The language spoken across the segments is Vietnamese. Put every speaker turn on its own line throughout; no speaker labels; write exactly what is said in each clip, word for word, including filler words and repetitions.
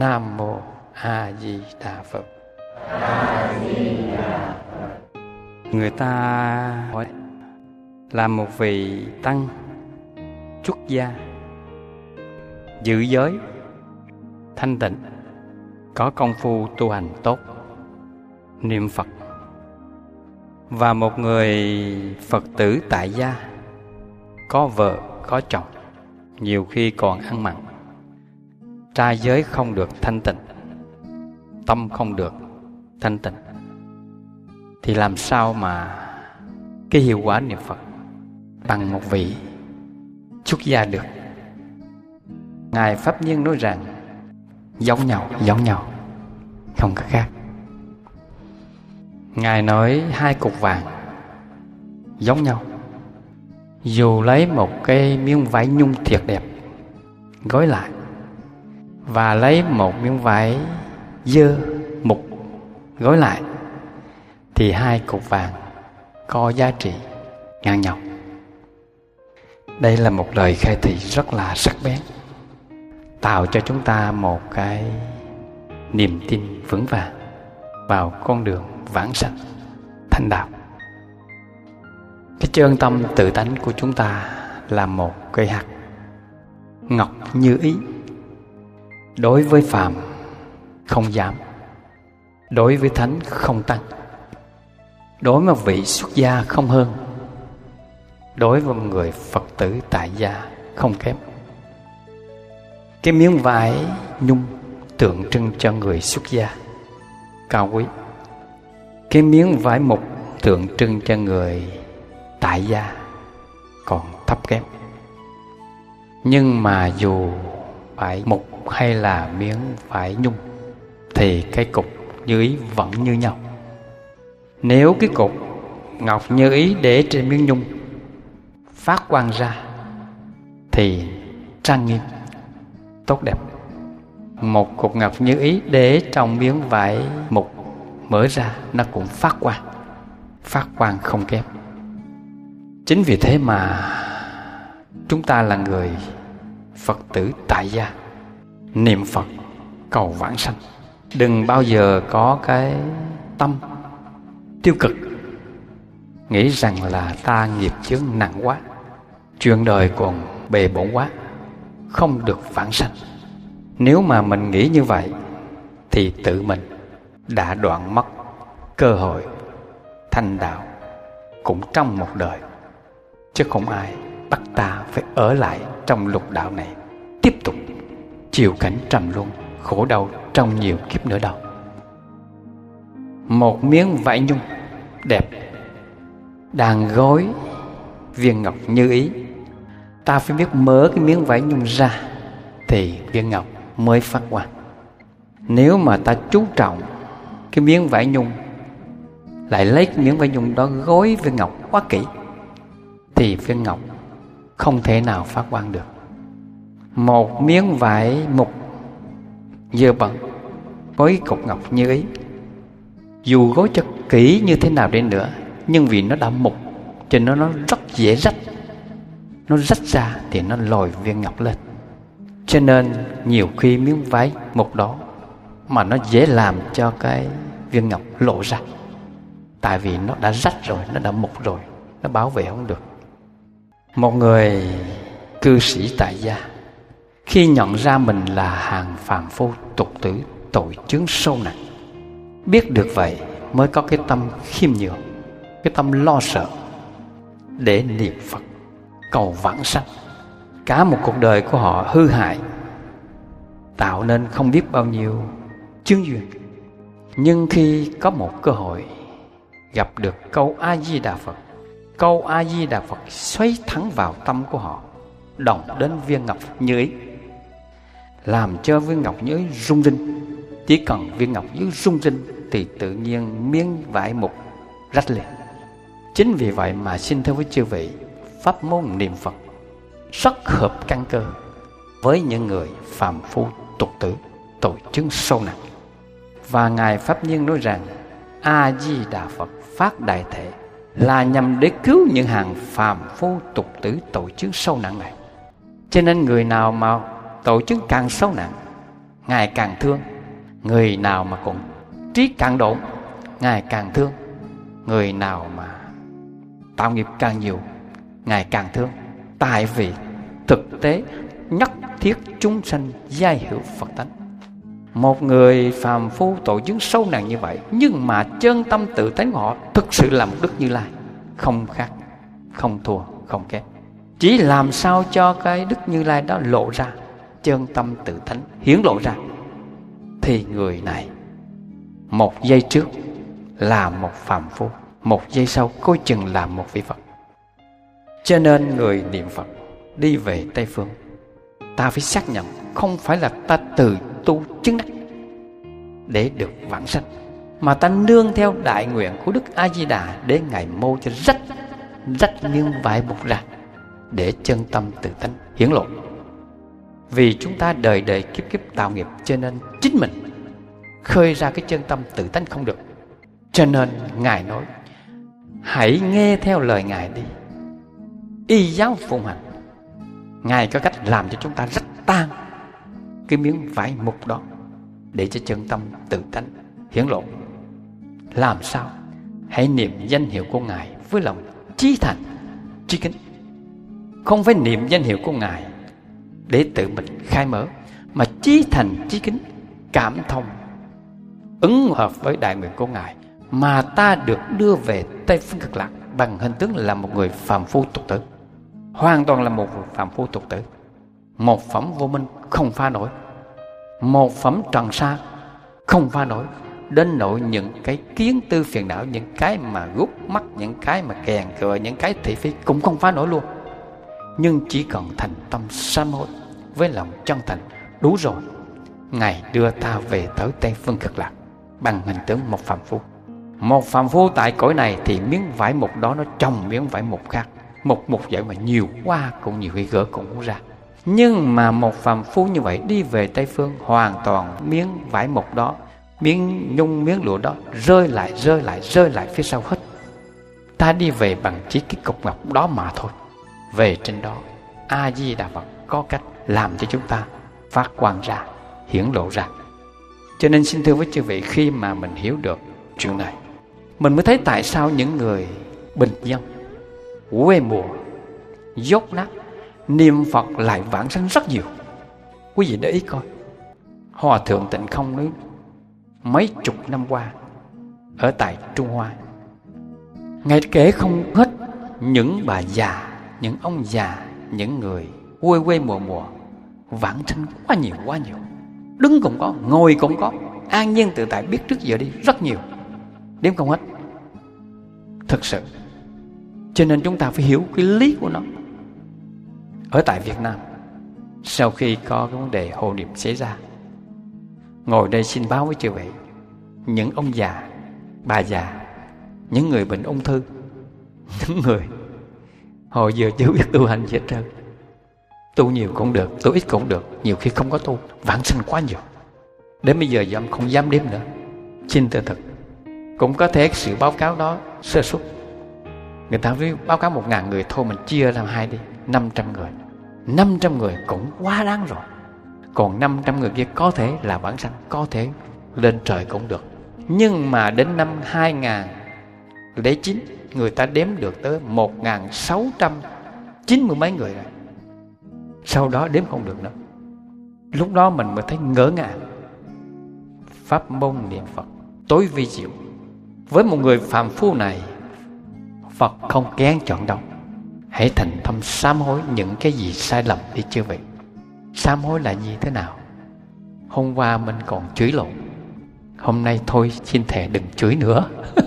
Nam Mô A Di Đà Phật.
A Di Đà Phật.
Người ta hỏi là một vị tăng xuất gia, giữ giới, thanh tịnh, có công phu tu hành tốt, niệm Phật, và một người Phật tử tại gia, có vợ, có chồng, nhiều khi còn ăn mặn, trai giới không được thanh tịnh, tâm không được thanh tịnh, thì làm sao mà cái hiệu quả niệm Phật bằng một vị xuất gia được? Ngài Pháp Nhiên nói rằng giống nhau, giống nhau, không có khác. Ngài nói hai cục vàng giống nhau, dù lấy một cái miếng vải nhung thiệt đẹp gói lại, và lấy một miếng vải dơ mục gói lại, thì hai cục vàng có giá trị ngang nhau. Đây là một lời khai thị rất là sắc bén, tạo cho chúng ta một cái niềm tin vững vàng vào con đường vãng sanh thành đạo. Cái chân tâm tự tánh của chúng ta là một cây hạt ngọc như ý, đối với phàm không giảm, đối với thánh không tăng, đối với một vị xuất gia không hơn, đối với một người Phật tử tại gia không kém. Cái miếng vải nhung tượng trưng cho người xuất gia cao quý, cái miếng vải mục tượng trưng cho người tại gia còn thấp kém. Nhưng mà dù vải mục hay là miếng vải nhung thì cái cục như ý vẫn như nhau. Nếu cái cục ngọc như ý để trên miếng nhung phát quang ra thì trang nghiêm, tốt đẹp. Một cục ngọc như ý để trong miếng vải mục mở ra, nó cũng phát quang, phát quang không kém. Chính vì thế mà chúng ta là người Phật tử tại gia, niệm Phật cầu vãng sanh, đừng bao giờ có cái tâm tiêu cực, nghĩ rằng là ta nghiệp chướng nặng quá, chuyện đời còn bề bộn quá, không được vãng sanh. Nếu mà mình nghĩ như vậy thì tự mình đã đoạn mất cơ hội thành đạo cũng trong một đời, chứ không ai bắt ta phải ở lại trong lục đạo này tiếp tục chịu cảnh trầm luân khổ đau trong nhiều kiếp nữa đâu. Một miếng vải nhung đẹp đang gói viên ngọc như ý, ta phải biết mở cái miếng vải nhung ra thì viên ngọc mới phát quang. Nếu mà ta chú trọng cái miếng vải nhung, lại lấy cái miếng vải nhung đó gói viên ngọc quá kỹ, thì viên ngọc không thể nào phát quang được. Một miếng vải mục dơ bẩn gói cục ngọc như ý, dù gói cho kỹ như thế nào đi nữa, nhưng vì nó đã mục cho nên nó rất dễ rách, nó rách ra thì nó lồi viên ngọc lên. Cho nên nhiều khi miếng vải mục đó mà nó dễ làm cho cái viên ngọc lộ ra, tại vì nó đã rách rồi, nó đã mục rồi, nó bảo vệ không được. Một người cư sĩ tại gia khi nhận ra mình là hàng phàm phu tục tử, tội chướng sâu nặng, biết được vậy mới có cái tâm khiêm nhường, cái tâm lo sợ để niệm Phật cầu vãng sanh. Cả một cuộc đời của họ hư hại, tạo nên không biết bao nhiêu chướng duyên, nhưng khi có một cơ hội gặp được câu A Di Đà Phật, câu A Di Đà Phật xoáy thẳng vào tâm của họ, động đến viên ngọc như ý, làm cho viên ngọc như ý rung rinh. Chỉ cần viên ngọc như rung rinh thì tự nhiên miếng vải mục rách liền. Chính vì vậy mà xin thưa với chư vị, pháp môn niệm Phật rất hợp căn cơ với những người phàm phu tục tử, tội chướng sâu nặng. Và Ngài Pháp Nhiên nói rằng A Di Đà Phật phát đại thể là nhằm để cứu những hàng phàm phu tục tử tội chướng sâu nặng này. Cho nên người nào mà tội chướng càng sâu nặng Ngài càng thương. Người nào mà còn trí càng độn, Ngài càng thương. Người nào mà tạo nghiệp càng nhiều, Ngài càng thương. Tại vì thực tế nhất thiết chúng sanh giai hữu Phật tánh. Một người phàm phu tội chứng sâu nặng như vậy, nhưng mà chân tâm tự tánh của họ thực sự là một Đức Như Lai, không khác, không thua, không kém. Chỉ làm sao cho cái Đức Như Lai đó lộ ra, chân tâm tự tánh hiển lộ ra, thì người này một giây trước là một phàm phu, một giây sau coi chừng là một vị Phật. Cho nên người niệm Phật đi về Tây Phương, ta phải xác nhận không phải là ta từ tu chứng đắc để được vãng sanh, mà ta nương theo đại nguyện của Đức A Di Đà để Ngài mô cho rách rách miếng vải bột ra, để chân tâm tự tánh hiển lộ. Vì chúng ta đời đời kiếp kiếp tạo nghiệp, cho nên chính mình khơi ra cái chân tâm tự tánh không được. Cho nên Ngài nói hãy nghe theo lời Ngài đi, y giáo phụng hành. Ngài có cách làm cho chúng ta rách tan cái miếng vải mục đó, để cho chân tâm tự tánh hiển lộ. Làm sao? Hãy niệm danh hiệu của Ngài với lòng chí thành, chí kính. Không phải niệm danh hiệu của Ngài để tự mình khai mở, mà chí thành, chí kính, cảm thông, ứng hợp với đại nguyện của Ngài, mà ta được đưa về Tây Phương Cực Lạc bằng hình tướng là một người phàm phu tục tử. Hoàn toàn là một phàm phu tục tử, một phẩm vô minh không phá nổi, một phẩm trần sa không phá nổi, đến nỗi những cái kiến tư phiền não, những cái mà gút mắt, những cái mà kèn cựa, những cái thị phi cũng không phá nổi luôn. Nhưng chỉ cần thành tâm sám hối với lòng chân thành đủ rồi, Ngài đưa ta về tới Tây Phương Cực Lạc bằng hình tướng một phàm phu. Một phàm phu tại cõi này thì miếng vải mục đó nó trồng miếng vải mục khác, một mục vậy mà nhiều quá cũng nhiều khi gỡ cũng không ra. Nhưng mà một phàm phu như vậy đi về Tây Phương, hoàn toàn miếng vải mục đó, miếng nhung, miếng lụa đó rơi lại, rơi lại, rơi lại phía sau hết. Ta đi về bằng chỉ cái cục ngọc đó mà thôi. Về trên đó, A Di Đà Phật có cách làm cho chúng ta phát quang ra, hiển lộ ra. Cho nên xin thưa với chư vị, khi mà mình hiểu được chuyện này, mình mới thấy tại sao những người bình dân, quê mùa, dốt nát, niệm Phật lại vãng sanh rất nhiều. Quý vị để ý coi, Hòa Thượng Tịnh Không nói mấy chục năm qua ở tại Trung Hoa, Ngài kể không hết những bà già, những ông già, những người quê quê mùa mùa vãng sanh quá nhiều, quá nhiều. Đứng cũng có, ngồi cũng có, an nhiên tự tại, biết trước giờ đi, rất nhiều, đếm không hết. Thực sự, cho nên chúng ta phải hiểu cái lý của nó. Ở tại Việt Nam, sau khi có cái vấn đề hộ niệm xảy ra, ngồi đây xin báo với chư vị, những ông già, bà già, những người bệnh ung thư, những người hồi giờ chưa biết tu hành gì hết trơn, tu nhiều cũng được, tu ít cũng được, nhiều khi không có tu, vãng sanh quá nhiều. Đến bây giờ dám không dám đếm nữa. Xin tự thực, cũng có thể sự báo cáo đó sơ suất. Người ta với báo cáo một ngàn người thôi, mình chia làm hai đi, năm trăm người. Năm trăm người cũng quá đáng rồi. Còn năm trăm người kia có thể là vãng sanh, có thể lên trời cũng được. Nhưng mà đến năm hai nghìn lẻ chín, người ta đếm được tới một nghìn sáu trăm chín mươi mấy người rồi. Sau đó đếm không được nữa. Lúc đó mình mới thấy ngỡ ngàng. Pháp môn niệm Phật tối vi diệu. Với một người phàm phu này, Phật không kén chọn đâu. Hãy thành tâm sám hối những cái gì sai lầm đi chưa vậy. Sám hối là gì thế nào? Hôm qua mình còn chửi lộn, hôm nay thôi xin thề đừng chửi nữa.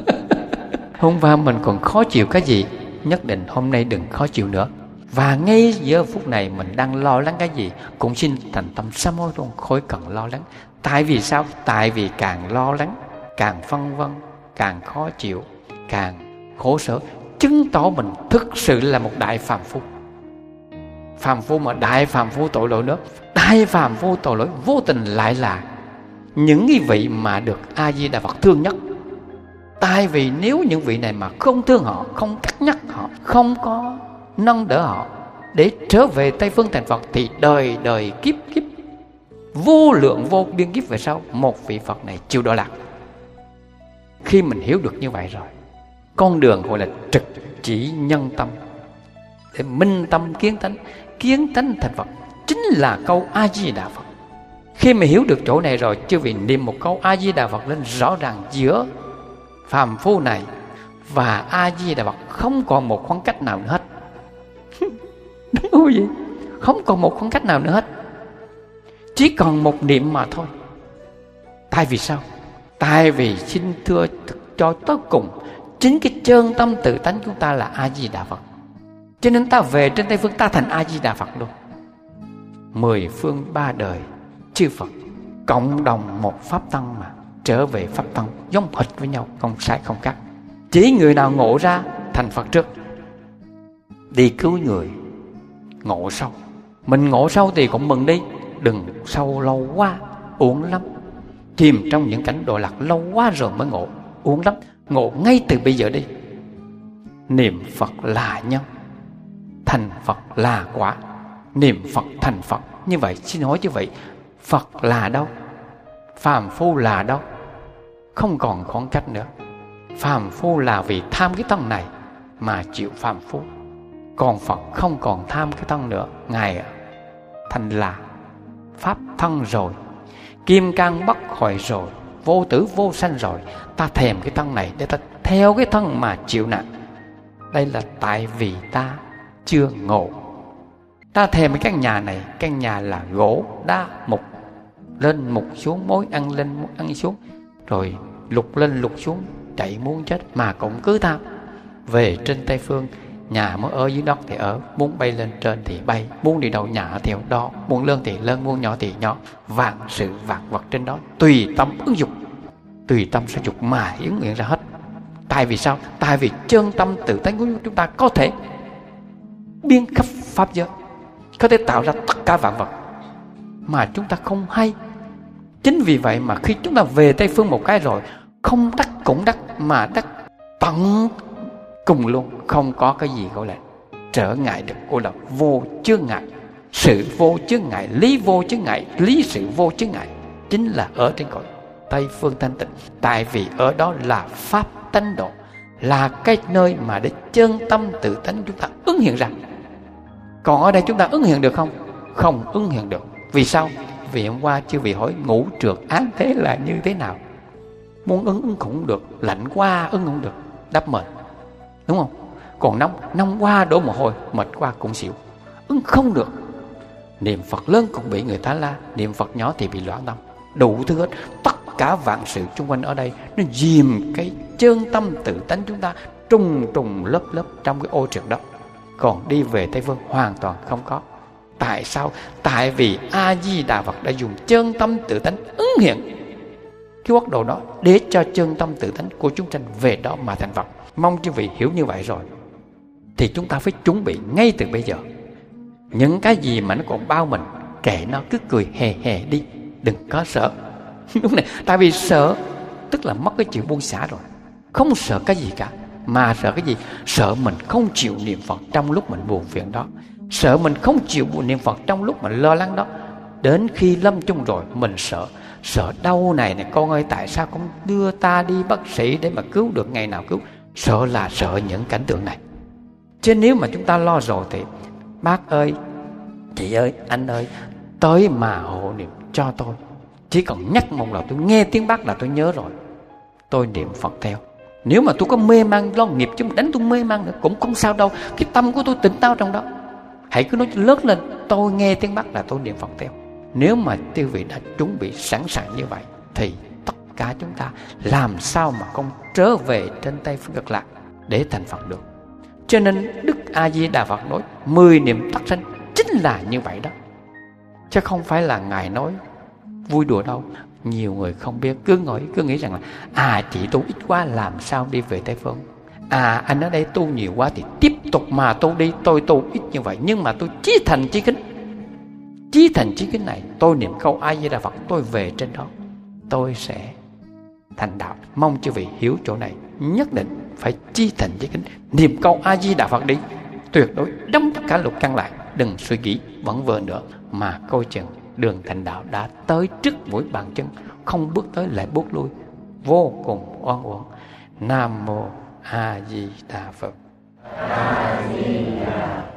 Hôm qua mình còn khó chịu cái gì, nhất định hôm nay đừng khó chịu nữa. Và ngay giờ phút này mình đang lo lắng cái gì, cũng xin thành tâm sám hối luôn, khỏi cần lo lắng. Tại vì sao? Tại vì càng lo lắng, càng phân vân, càng khó chịu, càng khổ sở, chứng tỏ mình thực sự là một đại phàm phu. Phàm phu mà đại phàm phu tội lỗi nữa. Đại phàm phu tội lỗi vô tình lại là những cái vị mà được A Di Đà Phật thương nhất. Tại vì nếu những vị này mà không thương họ, không cắt nhắc họ, không có nâng đỡ họ để trở về Tây Phương thành Phật, thì đời đời kiếp kiếp vô lượng vô biên kiếp về sau một vị Phật này chịu đọa lạc. Khi mình hiểu được như vậy rồi, con đường gọi là trực chỉ nhân tâm, để minh tâm kiến tánh, kiến tánh thành Phật, chính là câu A Di Đà Phật. Khi mà hiểu được chỗ này rồi, chư vị niệm một câu A Di Đà Phật lên, rõ ràng giữa phàm phu này và A Di Đà Phật không còn một khoảng cách nào nữa hết. Đúng không vậy? Không còn một khoảng cách nào nữa hết, chỉ còn một niệm mà thôi. Tại vì sao? Tại vì xin thưa cho tới cùng, chính cái chân tâm tự tánh chúng ta là A Di Đà Phật, cho nên ta về trên Tây Phương ta thành A Di Đà Phật luôn. Mười phương ba đời chư Phật cộng đồng một pháp tăng mà trở về pháp tăng, giống hệt với nhau, không sai không khác. Chỉ người nào ngộ ra thành Phật trước, đi cứu người ngộ sâu. Mình ngộ sâu thì cũng mừng đi, đừng sâu lâu quá uổng lắm. Chìm trong những cảnh độ lạc lâu quá rồi mới ngộ, uổng lắm. Ngộ ngay từ bây giờ đi. Niệm Phật là nhân, thành Phật là quả. Niệm Phật thành Phật. Như vậy xin hỏi như vậy, Phật là đâu? Phàm phu là đâu? Không còn khoảng cách nữa. Phàm phu là vì tham cái thân này mà chịu phàm phu, còn Phật không còn tham cái thân nữa. Ngài thành là pháp thân rồi, kim cang bất hoại rồi, vô tử vô sanh rồi. Ta thèm cái thân này để ta theo cái thân mà chịu nạn. Đây là tại vì ta chưa ngộ. Ta thèm cái căn nhà này, căn nhà là gỗ, đá, mục, lên mục xuống, mối ăn lên mối ăn xuống, rồi lục lên lục xuống, chạy muốn chết mà cũng cứ tham. Về trên Tây Phương, nhà muốn ở dưới đất thì ở, muốn bay lên trên thì bay, muốn đi đâu nhà theo đó, muốn lớn thì lớn, muốn nhỏ thì nhỏ. Vạn sự vạn vật trên đó tùy tâm ứng dụng, tùy tâm sử dụng mà hiển nguyện ra hết. Tại vì sao? Tại vì chân tâm tự tánh của chúng ta có thể biên khắp pháp giới, có thể tạo ra tất cả vạn vật mà chúng ta không hay. Chính vì vậy mà khi chúng ta về Tây Phương một cái rồi, không đắc cũng đắc mà đắc tận cùng luôn. Không có cái gì gọi là trở ngại được, gọi là vô chướng ngại. Sự vô chướng ngại, lý vô chướng ngại, lý sự vô chướng ngại, chính là ở trên cõi Tây Phương thanh tịnh. Tại vì ở đó là pháp tánh độ, là cái nơi mà để chân tâm tự tánh chúng ta ứng hiện ra. Còn ở đây chúng ta ứng hiện được không? Không ứng hiện được. Vì sao? Vì hôm qua chư vị hỏi ngũ trượt án thế là như thế nào. Muốn ứng ứng cũng không được, lạnh qua ứng không được, đắp mệt, đúng không? Còn nóng, nóng qua đổ mồ hôi, mệt qua cũng xỉu, ứng không được. Niệm Phật lớn cũng bị người ta la, niệm Phật nhỏ thì bị loạn tâm. Đủ thứ hết. Tất cả vạn sự xung quanh ở đây nó dìm cái chân tâm tự tánh chúng ta trùng trùng lớp lớp trong cái ô trượt đó. Còn đi về Tây Phương hoàn toàn không có. Tại sao? Tại vì A Di Đà Phật đã dùng chân tâm tự tánh ứng hiện cái quốc độ đó để cho chân tâm tự tánh của chúng sanh về đó mà thành Phật. Mong chư vị hiểu như vậy rồi thì chúng ta phải chuẩn bị ngay từ bây giờ. Những cái gì mà nó còn bao mình, kệ nó, cứ cười hề hề đi, đừng có sợ. Đúng này, tại vì sợ tức là mất cái chịu buông xả rồi. Không sợ cái gì cả, mà sợ cái gì? Sợ mình không chịu niệm Phật trong lúc mình buồn phiền đó, sợ mình không chịu niệm Phật trong lúc mình lo lắng đó. Đến khi lâm chung rồi mình sợ, sợ đau này này, con ơi tại sao không đưa ta đi bác sĩ để mà cứu được, ngày nào cứu. Sợ là sợ những cảnh tượng này. Chứ nếu mà chúng ta lo rồi thì bác ơi, chị ơi, anh ơi, tới mà hộ niệm cho tôi. Chỉ cần nhắc một lần tôi nghe tiếng bác là tôi nhớ rồi, tôi niệm Phật theo. Nếu mà tôi có mê man lo nghiệp chứ đánh tôi mê man nữa cũng không sao đâu. Cái tâm của tôi tỉnh táo trong đó. Hãy cứ nói lớn lên, tôi nghe tiếng bác là tôi niệm Phật theo. Nếu mà tiêu vị đã chuẩn bị sẵn sàng như vậy thì tất cả chúng ta làm sao mà không trở về trên Tây Phương Cực Lạc để thành Phật được. Cho nên Đức A Di Đà Phật nói mười niệm tắc sanh chính là như vậy đó, chứ không phải là Ngài nói vui đùa đâu. Nhiều người không biết, cứ nghĩ, cứ nghĩ rằng là à chị tu ít quá làm sao đi về Tây Phương. À anh ở đây tu nhiều quá thì tiếp tục mà tu đi, tôi tu ít như vậy nhưng mà tôi chí thành chí kính. Chí thành chí kính này, tôi niệm câu A Di Đà Phật, tôi về trên đó tôi sẽ thành đạo. Mong chư vị hiểu chỗ này, nhất định phải chí thành chí kính, niệm câu A Di Đà Phật đi, tuyệt đối đóng tất cả lục căn lại, đừng suy nghĩ vẫn vờ nữa mà coi chừng đường thành đạo đã tới trước mũi bàn chân, không bước tới lại bước lui, vô cùng oan uổng. Nam mô A Di Đà Phật.
A Di Đà